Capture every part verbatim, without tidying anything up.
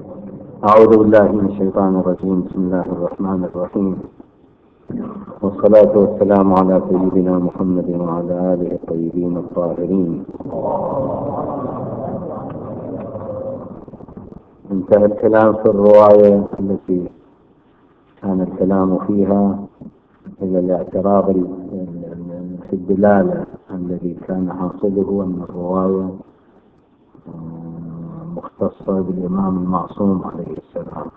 أعوذ بالله من الشيطان الرجيم. بسم الله الرحمن الرحيم، والصلاة والسلام على سيدنا محمد وعلى آله الطيبين الطاهرين. انتهى الكلام في الرواية التي كان الكلام فيها إلى الاعتراض في الدلالة الذي كان حاصله أن الرواية مختصة بالإمام المعصوم عليه السلام،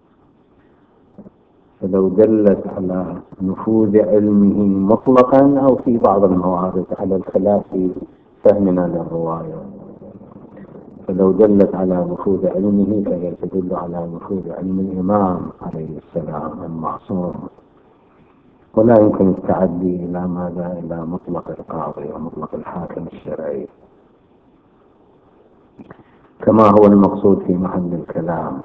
فلو دلت على نفوذ علمه مطلقا أو في بعض الموارد على الخلاف في فهمنا للرواية. فلو دلت على نفوذ علمه فهي تدل على نفوذ علم الإمام عليه السلام المعصوم، ولا يمكن التعدي إلى ماذا؟ إلى مطلق القاضي ومطلق الحاكم الشرعي كما هو المقصود في محل الكلام.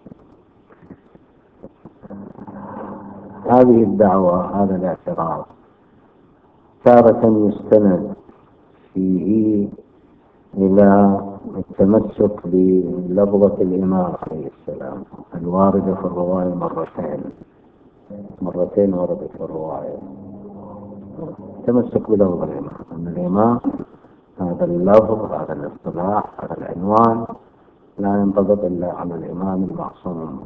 هذه الدعوة، هذا الاعتراض، تارة يستند فيه إلى التمسك بلفظة الإمام عليه السلام الواردة في الرواية مرتين مرتين وردت في الرواية. التمسك بلفظ الإمام، أن الإمام هذا اللفظ، هذا الاصطلاح، هذا العنوان لا ينطبق إلا على الإمام المعصوم.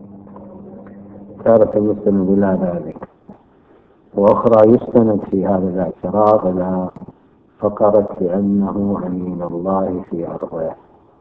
تارة يستند إلى ذلك، وأخرى يستند في هذا الاعتراض إلى فقرة بأنه أمين الله في أرضه.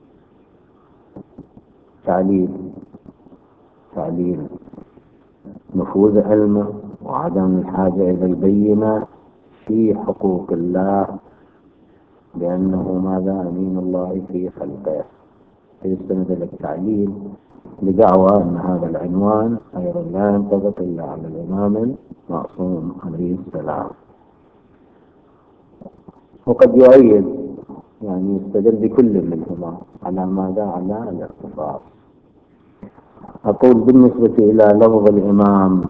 تعليل تعليل نفوذ علمه وعدم الحاجة إلى البينة في حقوق الله بأنه ماذا؟ أمين الله في خلقه. فيستند إلى التعليل بدعوى أن هذا العنوان أيضا لا ينطبق إلا على الإمام المعصوم عليه السلام. وقد يؤيد، يعني يستدل بكل منهما على ماذا؟ على الاختصاص. أقول بالنسبة إلى لفظ الإمام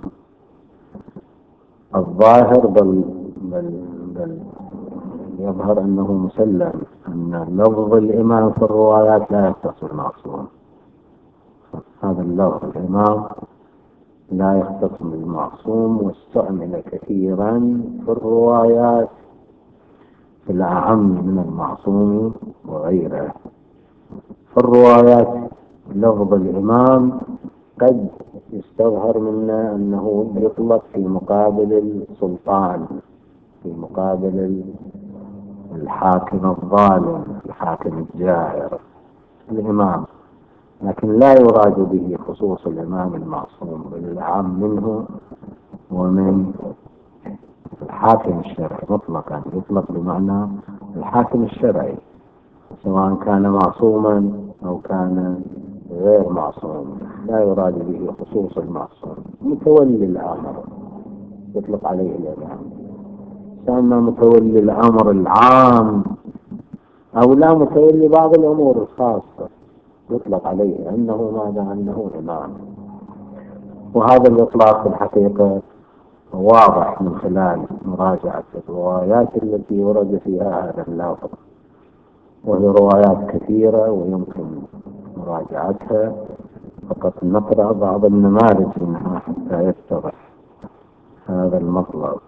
الظاهر بل, بل, بل يظهر أنه مسلم أن لفظ الإمام في الروايات لا يختص بالمعصوم. هذا اللفظ الإمام لا يختص بالمعصوم، واستعمل كثيرا في الروايات في الأعم من المعصوم وغيره. في الروايات لفظ الإمام قد يستظهر منا أنه يطلق في مقابل السلطان، في مقابل الحاكم الظالم، الحاكم الجائر، الإمام، لكن لا يراد به خصوص الإمام المعصوم، بل الأعم منه ومن الحاكم الشرعي مطلقا. يطلق بمعنى الحاكم الشرعي سواء كان معصوما أو كان غير معصوم، لا يراد به خصوص المعصوم. متولي الأمر يطلق عليه الإمام، سأما متولي الأمر العام أو لا متولي بعض الأمور الخاصة يطلق عليه أنه ماذا؟ أنه إمام. وهذا الإطلاق في الحقيقة واضح من خلال مراجعة الروايات التي ورد فيها هذا اللفظ، وهي روايات كثيرة ويمكن مراجعتها، فقط نقرأ بعض النماذج منها حتى يتضح هذا المطلب.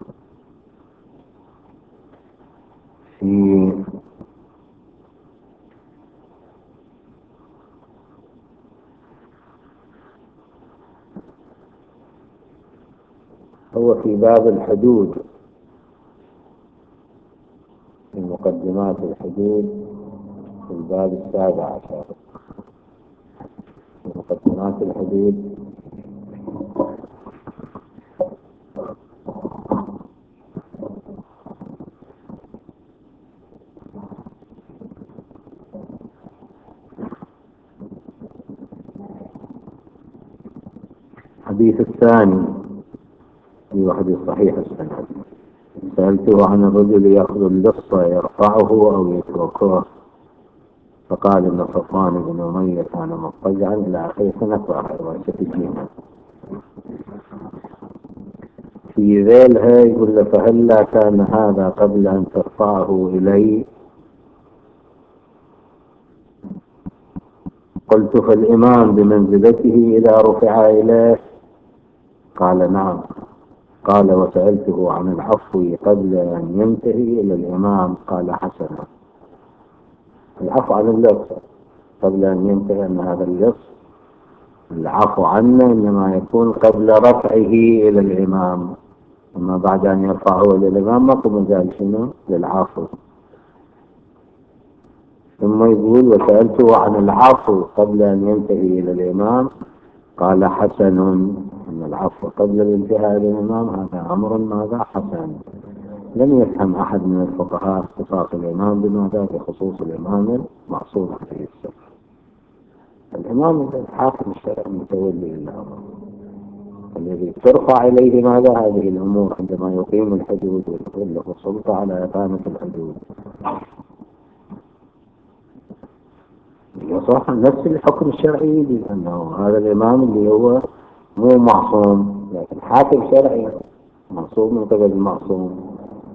في هو في باب الحدود، في مقدمات الحدود، في الباب السابع عشر، في مقدمات الحدود الحديث الثاني في وحدة صحيح السند: سألته عن الرجل يأخذ اللص يرفعه أو يتركه، فقال إن صفوان بن أمية كان مضطجعا إلى آخر سنة وستجينا. في ذيلها يقول له: فهلا كان هذا قبل أن ترفعه إلي؟ قلت فالإمام بمنزلته إذا رفع إليه؟ قال نعم. قال وسألته عن العفو قبل أن ينتهي إلى الإمام؟ قال حسنا. العفو عن اللص قبل أن ينتهي، أن هذا اللص العفو عنه إنما يكون قبل رفعه إلى الإمام، أما بعد أن يرفعه إلى الإمام ما كم مجال شنو للعفو. ثم يقول وسألته عن العفو قبل أن ينتهي إلى الإمام؟ قال حسن. أن العفو قبل الانتهاء إلى الإمام هذا أمر ماذا حسن. لم يفهم أحد من الفقهاء اختصاص الإمام بماذا بخصوص الإمام المعصوم عليه السلام. الإمام الحاكم الشرعي المتولي للأمر الذي ترفع إليه ماذا هذه الأمور عندما يقيم الحدود ويكون له السلطة على إقامة الحدود. يصح نفس الحكم الشرعي لأنه هذا الإمام اللي هو مو معصوم، لكن حاكم شرعي معصوم من قبل المعصوم،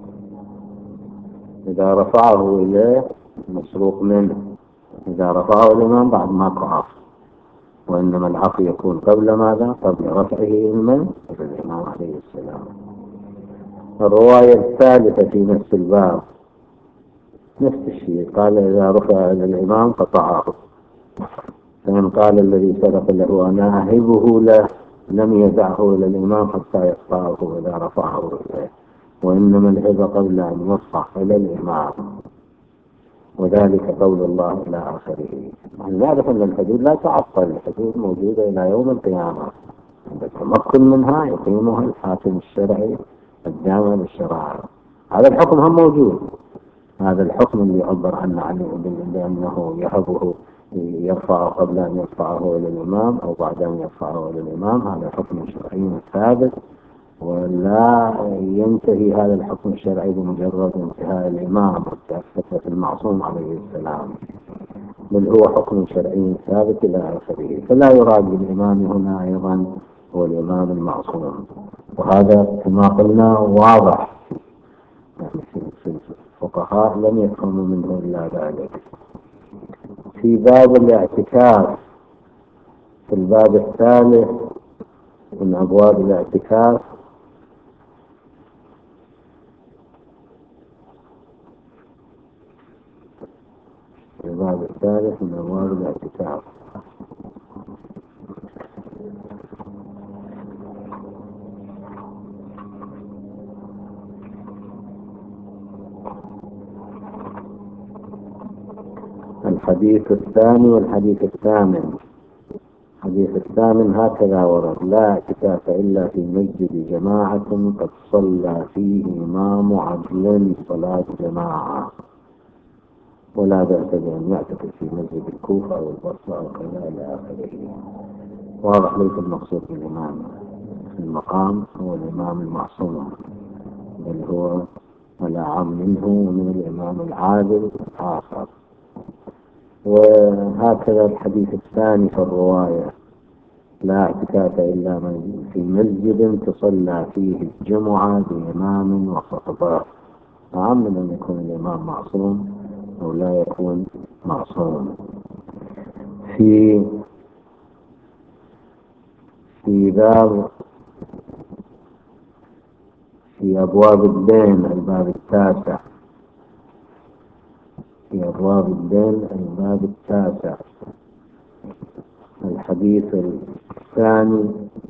إذا رفعه إليه مسروق منه، إذا رفعه الإمام بعد ما قعف. وإنما العفو يكون قبل ماذا؟ قبل رفعه إلى الإمام عليه السلام. الرواية الثالثة في نفس الباب نفس الشيء، قال إذا رفع إلى الإمام قطعه، فمن قال الذي سبق له أنا أهبه له لم يدعه إلى الإمام حتى يقطعه إذا رفعه إليه، وإنما الهبة قبل أن يرفع إلى الإمام، وذلك قول الله إلى آخره. نعرف أن الحدود لا تعطل، الحدود موجودة إلى يوم القيامة، عند التمكن منها يقيمها الحاكم الشرعي الجامع للشرائع. هذا الحكم هم موجود، هذا الحكم اللي يعبر عنه عنه بأنه يهبه يرفعه قبل أن يرفعه إلى الإمام أو بعد أن يرفعه إلى الإمام، هذا حكم شرعي ثابت، ولا ينتهي هذا الحكم الشرعي بمجرد انتهاء الإمام فترة المعصوم عليه السلام، بل هو حكم شرعي ثابت إلى آخره. فلا يراد بالإمام هنا أيضا هو الإمام المعصوم، وهذا كما قلنا واضح، يعني في الفقهاء لم يفهموا منه إلا ذلك. في باب الاعتكاف، في الباب الثالث من أبواب الاعتكاف، في الباب الثالث من أبواب الاعتكاف الحديث الثاني والحديث الثامن. الحديث الثامن هكذا ورد: لا اعتكاف إلا في مسجد جماعة قد صلى فيه إمام عدل صلاة جماعة، ولا بأس بأن يعتكف في مسجد الكوفة أو البصرة أو كذا إلى آخره. واضح ليس المقصود بالإمام في المقام هو الإمام المعصوم، بل هو الأعم منه ومن الإمام العادل الآخر. وهكذا الحديث الثاني في الرواية: لا اعتكاف إلا في مسجد تصلى فيه الجمعة بإمام وخطبة، أعم من أن يكون الإمام معصوم أو لا يكون معصوم. في في باب في أبواب الدين الباب التاسع، في أبواب الدين الباب التاسع الحديث الثاني: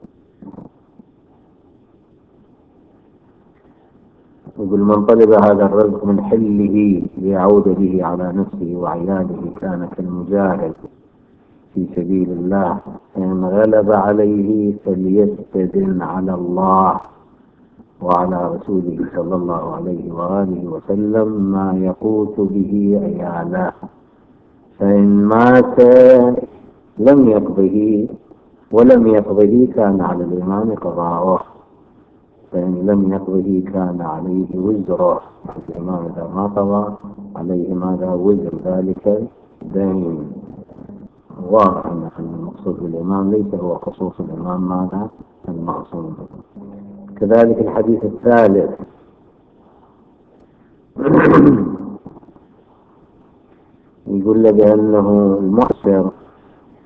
يقول من طلب هذا الرزق من حله ليعود به على نفسه وعياله كان كالمجاهد في سبيل الله، فإن غلب عليه فليستدن على الله وعلى رسوله صلى الله عليه وآله وسلم ما يقوت به عياله، فإن مات لم يقضه ولم يقضه كان على الإمام قضاؤه، فإن لم يقضه كان عليه وزره. الإمام إذا ما قضى عليه ماذا؟ وزر ذلك دين. واضح أن المقصود بالإمام ليس هو خصوص الإمام ماذا؟ المعصوم. كذلك الحديث الثالث يقول له بأنه المحسر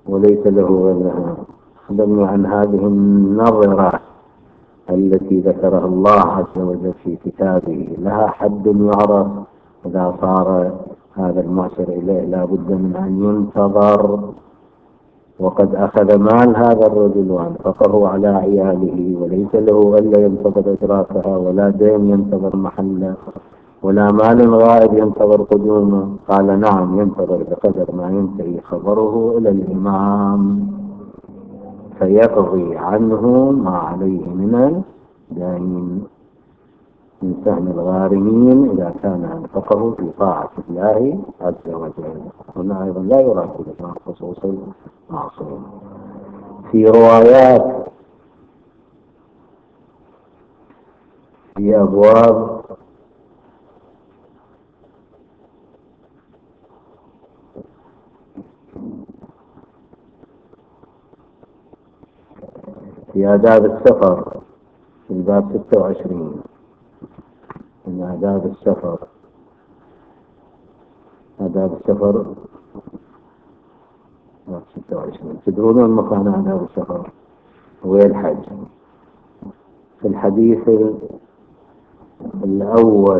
وليس له غيرها. أخبرني عن هذه النظرة التي ذكرها الله عز وجل في كتابه، لها حد يعرف؟ إذا صار هذا المعسر إليه لا بد من أن ينتظر، وقد أخذ مال هذا الرجل وأنفقه على عياله، وليس له إلا ينتظر إدراكها، ولا دين ينتظر محله، ولا مال غائب ينتظر قدومه. قال نعم ينتظر بقدر ما ينتهي خبره إلى الإمام فيقضي عنه ما عليه من الدين من سهم الغارمين إذا كان أنفقه في طاعة الله عز وجل. هنا أيضا لا يراد مع خصوص المعصوم. في روايات في أبواب في آداب السفر في الباب ستة وعشرين من آداب السفر. آداب السفر باب ستة وعشرين. تدرون وين مكان آداب السفر؟ هو الحج. في الحديث الأول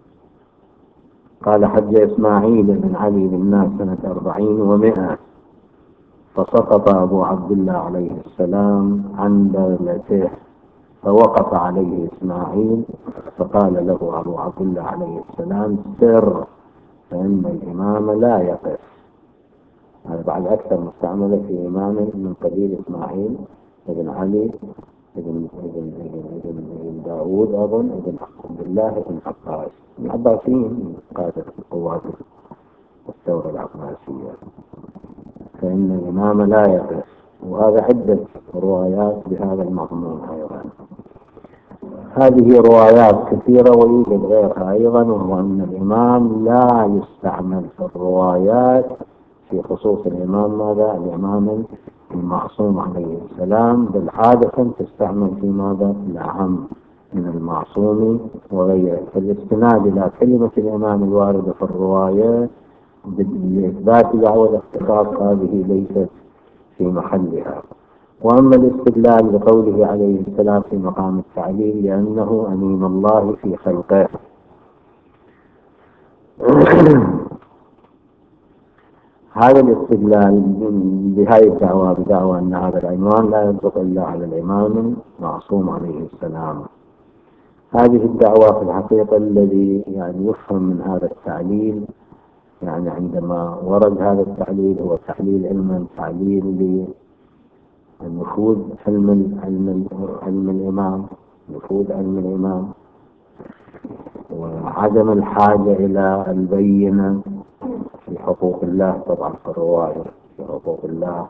قال حج إسماعيل بن علي بن ناس سنة أربعين ومائة، فسقط أبو عبد الله عليه السلام عن دولته، فوقف عليه إسماعيل فقال له أبو عبد الله عليه السلام سر، فإن الإمام لا يقف. هذا بعد أكثر مستعملة في إمام من قبيل إسماعيل بن علي بن بن داود أظن بن عبد الله بن عباس، من عباسيين قادة القوات الثورة العباسية. فإن الإمام لا يقف، وهذا عدة روايات بهذا المضمون أيضا. هذه روايات كثيرة ويوجد غيرها أيضا، وهو أن الإمام لا يستعمل في الروايات في خصوص الإمام ماذا؟ الإمام المعصوم عليه السلام، بالعادة تستعمل في ماذا؟ الأعم من المعصوم وغيره. فالاستناد إلى كلمة الإمام الواردة في الرواية لإثبات دعوة الاختصاص هذه ليست في محلها. وأما الاستدلال بقوله عليه السلام في مقام التعليل لأنه أمين الله في خلقه، هذا الاستدلال بهذه الدعوة بدعوة أن هذا العنوان لا ينطق إلا على الإمام المعصوم عليه السلام. هذه الدعوة في الحقيقة الذي يعني يفهم من هذا التعليل، يعني عندما ورد هذا التعليل هو تحليل علما تعليل لنفوذ علم علم علم الإمام، نفوذ علم الإمام، وعدم الحاجة إلى البينة في حقوق الله. طبعا في الرواية في حقوق الله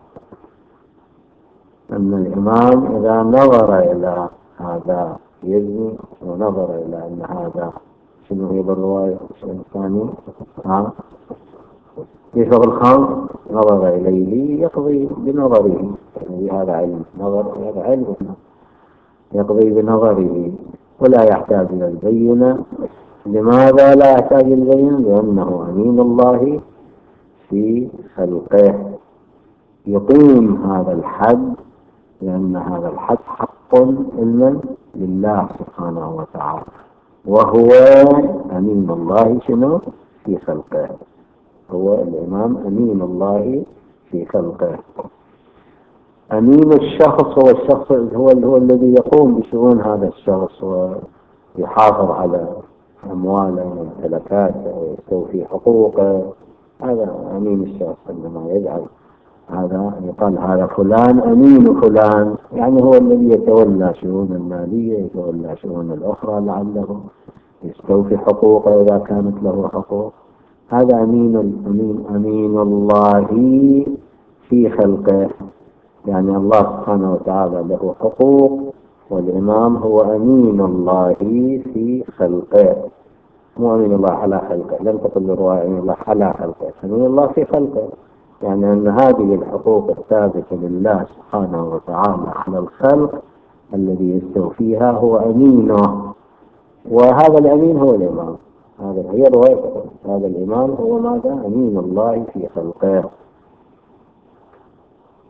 أن الإمام إذا نظر إلى هذا يزني، ونظر إلى أن هذا شنو هي بالرواية الشيء الثاني ها يشغل الخمر، نظر إليه يقضي بنظره، يعني هذا علم نظر، هذا علم يقضي بنظره ولا يحتاج إلى البينة. لماذا لا يحتاج إلى البينة؟ لأنه أمين الله في خلقه، يقيم هذا الحد، لأن هذا الحد حق علما لله سبحانه وتعالى، وهو أمين الله شنو في خلقه، هو الإمام أمين الله في خلقه. أمين الشخص هو الشخص هو هو الذي يقوم بشؤون هذا الشخص ويحافظ على أمواله وممتلكاته ويستوفي حقوقه. هذا أمين الشخص. عندما يجعل هذا يقال هذا فلان أمين فلان، يعني هو الذي يتولى شؤون المالية، يتولى شؤون الأخرى لعله يستوفي حقوقه إذا كانت له حقوق. هذا أمين أمين أمين الله في خلقه، يعني الله سبحانه وتعالى له حقوق، والإمام هو أمين الله في خلقه، مو أمين الله على خلقه. لم تقل الرواية أمين الله على خلقه، أمين الله في خلقه، يعني أن هذه الحقوق الثابتة لله سبحانه وتعالى على الخلق الذي يستوفيها هو أمينه، وهذا الأمين هو الإمام. هذا هي رواية، هذا الإمام هو ماذا؟ أمين الله في خلقه.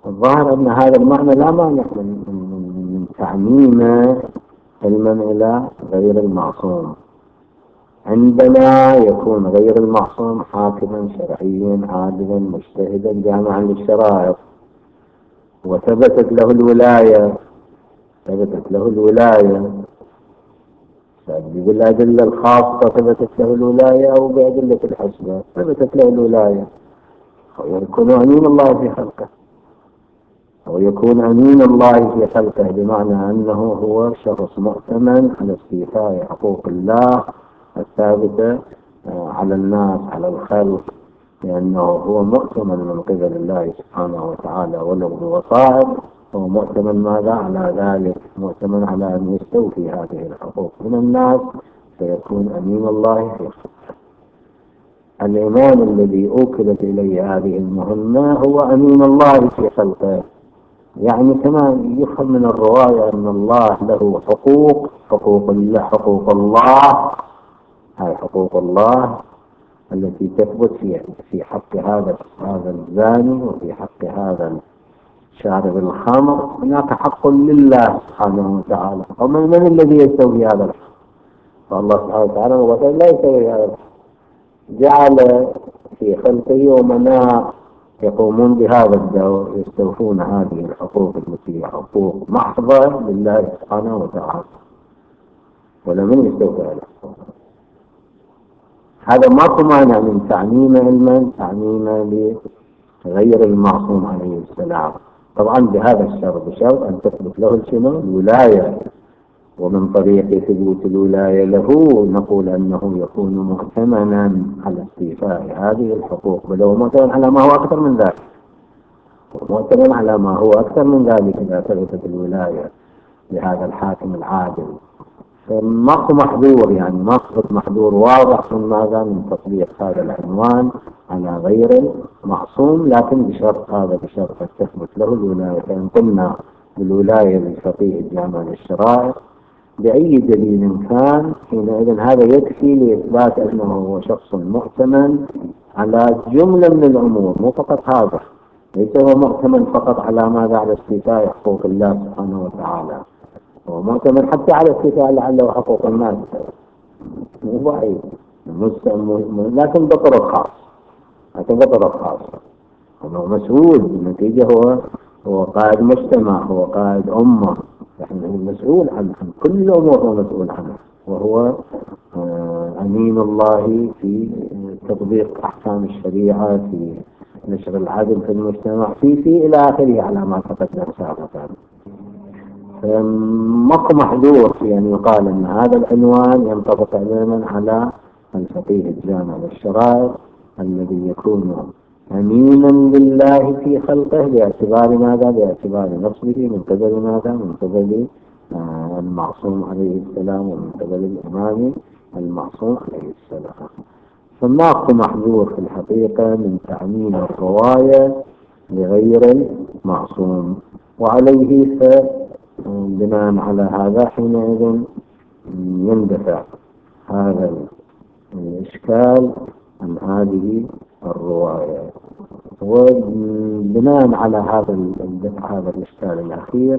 الظاهر أن هذا المعنى لا مانع من, من, من تعميمه علما إلى غير المعصوم، عندما يكون غير المعصوم حاكما شرعيا عادلا مجتهدا جامعا للشرائع وثبتت له الولاية ثبتت له الولاية بالأدلة الخاصة ثبتت له الولاية أو بأدلة الحسنى ثبتت له الولاية، ويكون أمين الله في خلقه أو يكون أمين الله في خلقه بمعنى أنه هو شخص مؤتمن على استيفاء حقوق الله الثابتة على الناس على الخلق، لأنه هو مؤتمن من قبل الله سبحانه وتعالى ولو بوصائب، هو مؤتمن ماذا على ذلك؟ مؤتمن على أن يستوفي هذه الحقوق من الناس فيكون أمين الله في خلقه. الإمام الذي أوكلت إليه هذه المهمة هو أمين الله في خلقه، يعني كما يفهم من الرواية أن الله له حقوق حقوق الله حقوق الله هاي حقوق الله التي تثبت في في حق هذا هذا الزاني وفي حق هذا شارب الخمر، هناك حق لله سبحانه وتعالى، ومن من الذي يستوي هذا الحق؟ فالله سبحانه وتعالى وقال لا يستوي هذا الحق، جعل في خلقه ومناء يقومون بهذا الدور يستوفون هذه الحقوق التي هي حقوق محضة لله سبحانه وتعالى، ولمن يستوفي هذا الحقوق. هذا ماكو مانع من تعميم علما تعميم لغير المعصوم عليه السلام، طبعا بهذا الشرط بشرط أن تثبت له شنو؟ الولاية، ومن طريق ثبوت الولاية له نقول أنه يكون مؤتمنا على استيفاء هذه الحقوق، بل هو مؤتمن على ما هو أكثر من ذلك، مؤتمن على ما هو أكثر من ذلك إذا ثبتت الولاية لهذا الحاكم العادل. فماكو محظور، يعني ماكو محظور واضح من ماذا؟ من تطبيق هذا العنوان على غير المعصوم، لكن بشرط هذا بشرط أن تثبت له الولاية. فإن قلنا بالولاية للفقيه الجامع للشرائع بأي دليل كان حينئذ هذا يكفي لإثبات أنه هو شخص مؤتمن على جملة من الأمور، مو فقط هذا، ليس هو مؤتمن فقط على ماذا؟ على استيفاء حقوق الله سبحانه وتعالى، هو مؤتمن حتى على استيفاء لعله حقوق الناس، مو ضعيف لكن بطرق خاص، لكن بطرق خاصة، هو مسؤول بالنتيجة، هو هو قائد مجتمع، هو قائد أمة، يعني مسؤول عن كل الأمور، هو مسؤول عنها، وهو أمين الله في تطبيق أحكام الشريعة، في نشر العدل في المجتمع، في في إلى آخره على ما تقدم سابقا. ماكو محظور في أن يقال أن هذا العنوان ينطبق تماما على الفقيه الجامع للشرائع الذي يكون أمينا لله في خلقه باعتبار ماذا؟ باعتبار نصبه من قبل ماذا؟ من قبل آه المعصوم عليه السلام ومن قبل الإمام المعصوم عليه السلام. فماكو محظور في الحقيقة من تعميم الرواية لغير المعصوم، وعليه فبناء على هذا حينئذ يندفع هذا الإشكال عن هذه الرواية. وبناء على هذا الدفع هذا الإشكال الأخير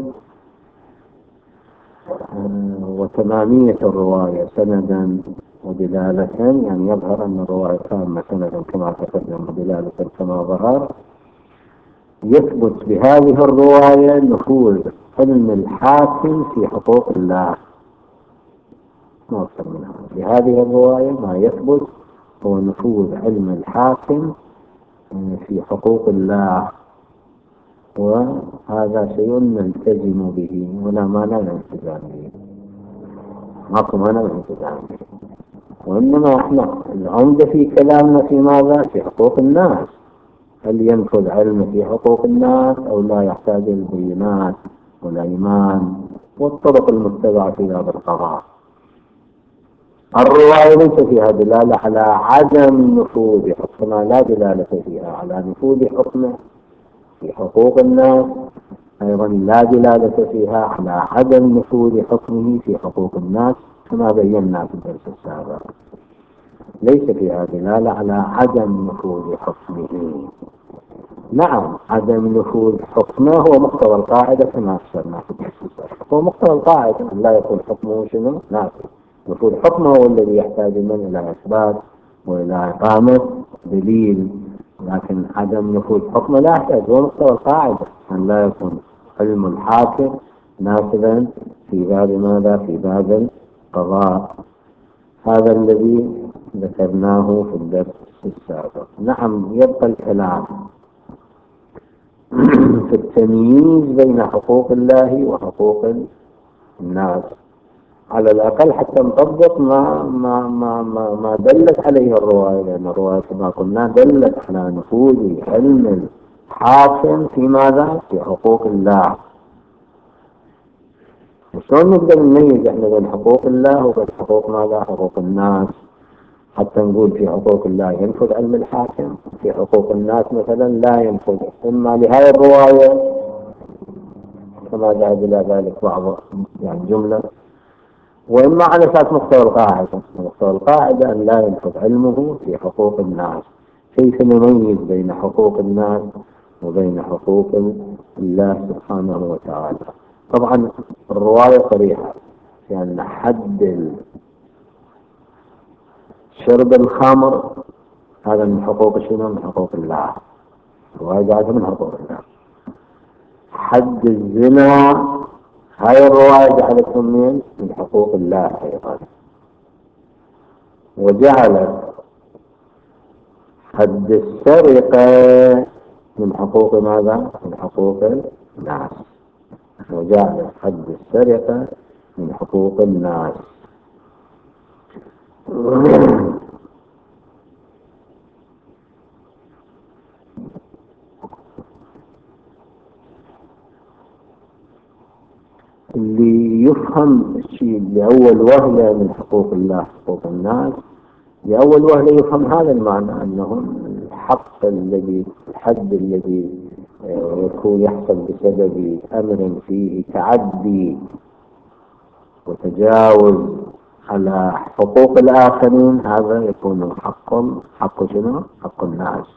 وتمامية الرواية سندا ودلالة، يعني يظهر أن الرواية تامة سندا كما تقدم ودلالة كما ظهر، يثبت بهذه الرواية نفوذ علم الحاكم في حقوق الله، ما أكثر منها. بهذه الرواية ما يثبت هو نفوذ علم الحاكم في حقوق الله، وهذا شيء نلتزم به ولا مانع من الالتزام به، ماكو مانع من الالتزام به، وإنما احنا العمدة في كلامنا في ماذا؟ في حقوق الناس، هل ينفذ علم في حقوق الناس أو لا يحتاج البينات والأيمان والطرق المتبعة في هذا القضاء. الرواية ليس فيها دلالة على عدم نفوذ حكمه، لا دلالة فيها على نفوذ حكمه في حقوق الناس، أيضا لا دلالة فيها على عدم نفوذ حكمه في حقوق الناس كما بينا في الدرس السابق، ليس فيها دلالة على عدم نفوذ حكمه، نعم، عدم نفوذ حكمه هو مقتضى القاعدة كما أفسرنا في التفسير. هو مقتضى القاعدة أن لا يكون حكمه شنو؟ نافذ. نفوذ حكمه هو الذي يحتاج من إلى إثبات وإلى إقامة دليل، لكن عدم نفوذ حكمه لا يحتاج، هو مقتضى القاعدة أن لا يكون علم الحاكم نافذا في باب ماذا؟ في باب القضاء. هذا الذي ذكرناه في الدرس السابق. نعم، يبقى الكلام في التمييز بين حقوق الله وحقوق الناس، على الأقل حتى نطبق ما ما ما ما, ما دلت عليه الرواية، لأن الرواية كما قلنا دلت على نفوذ علم الحاكم في ماذا؟ في حقوق الله. وشلون نقدر نميز احنا بين حقوق الله وبين حقوق ماذا؟ حقوق الناس. حتى نقول في حقوق الله ينفذ علم الحاكم، في حقوق الناس مثلا لا ينفذ، إما لهذه الرواية كما ذهب إلى ذلك بعض يعني جملة، وإما على أساس مقتضى القاعدة. مقتضى القاعدة أن لا ينفذ علمه في حقوق الناس. كيف نميز بين حقوق الناس وبين حقوق الله سبحانه وتعالى؟ طبعا الرواية صريحة في أن حد شرب الخمر هذا من حقوق شنو؟ من حقوق الله. الرواية جاءت من حقوق الله. حد الزنا هاي الرواية جعلته من من حقوق الله أيضا، وجعلت حد السرقة من حقوق ماذا؟ من حقوق الناس. وجعلت حد السرقة من حقوق الناس. اللي يفهم الشيء لأول وهلة من حقوق الله حقوق الناس، لأول وهلة يفهم هذا المعنى، أنه الحق الذي الحد الذي يكون يحصل بسبب أمر فيه تعدي وتجاوز على حقوق الآخرين، هذا يكون حق حق شنو؟ حق الناس.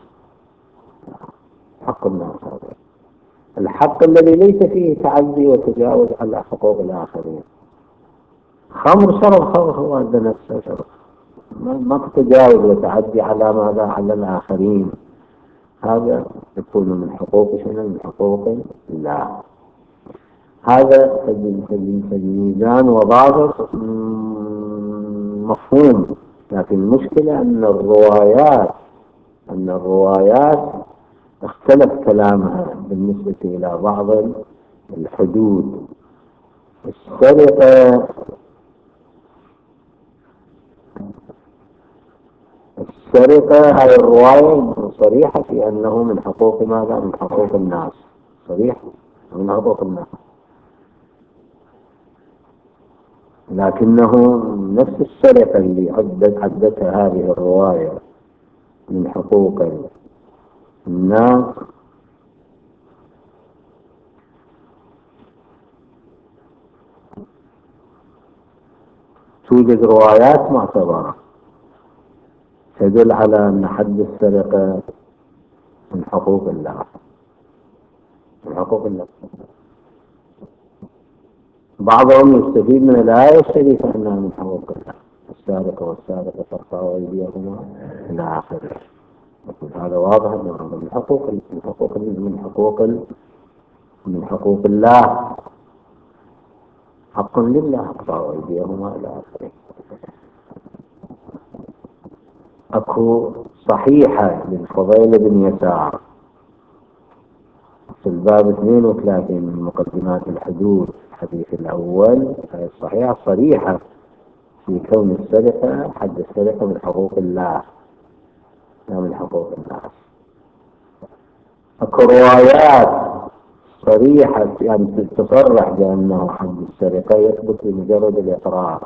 حق الناس هذا الحق الذي ليس فيه تعدي وتجاوز على حقوق الآخرين. خمر شرب خمر هو عند نفسه شرب، ما تتجاوز وتعدي على ماذا؟ على الآخرين. هذا يكون من حقوق شنو؟ من حقوق الله. هذا الميزان وضابط مفهوم، لكن المشكلة أن الروايات أن الروايات اختلف كلامها بالنسبة إلى بعض الحدود. السرقة السرقة هذه الرواية صريحة في أنه من حقوق ماذا؟ من حقوق الناس. صريحة من حقوق الناس، لكنه نفس السرقة اللي عدت عدتها هذه الرواية من حقوق الناس توجد روايات معتبرة تدل على أن حد السرقة من حقوق الله. من حقوق الله. بعضهم يستفيد من الآية الشريفة أنها من حقوق الله، السارق والسارقة فاقطعوا أيديهما إلى آخره. هذا واضح أنه من حقوق من حقوق من حقوق من حقوق الله. حق لله فاقطعوا أيديهما إلى آخره. أكو صحيحة للفضيل بن يسار في الباب اثنين وثلاثين من مقدمات الحدود الحديث الأول، الصحيحة صريحة في كون السرقة حد السرقة من حقوق الله لا من حقوق الناس. أكو روايات صريحة يعني تصرح بأنه حد السرقة يثبت بمجرد الإقرار،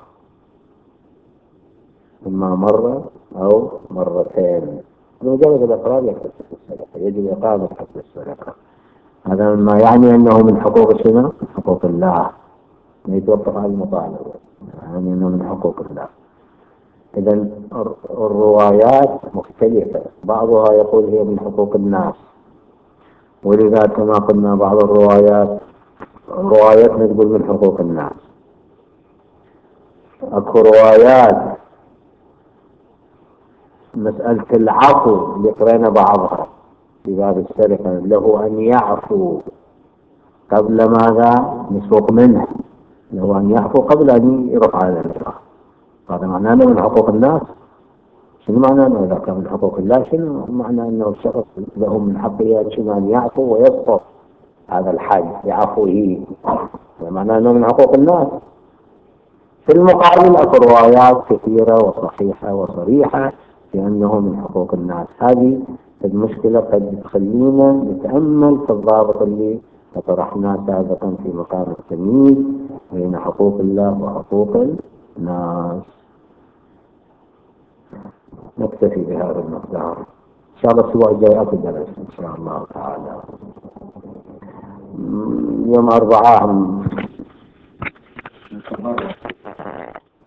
إما مرة أو مرتين. بمجرد الإقرار يثبت السرقة، يجب إقامة حد السرقة. هذا ما يعني أنه من حقوق شنو؟ حقوق الله، ما يتوقف على المطالبة، يعني أنه من حقوق الله. إذن الروايات مختلفة، بعضها يقول هي من حقوق الناس، ولذا كما قلنا بعض الروايات رواياتنا تقول من حقوق الناس، اكو روايات مسألة العفو اللي قرينا بعضها في باب السرقة له أن يعفو قبل ماذا نسوق منه، له أن يعفو قبل أن يرفع هذا الإكراه. هذا معناه من حقوق الناس. شنو معناه أنه إذا كان من حقوق الله؟ شنو معناه أنه الشخص له من حقه شنو أن يعفو ويسقط هذا الحج بعفوه؟ معناه أنه من حقوق الناس. في المقابل أكو روايات كثيرة وصحيحة وصريحة في أنه من حقوق الناس. هذه المشكلة قد تخلينا نتأمل في الضابط اللي طرحناه سابقا في مقام التمييز بين حقوق الله وحقوق الناس. نكتفي بهذا المقدار إن شاء الله. الأسبوع الجاي أكو درس إن شاء الله تعالى يوم أربعاء.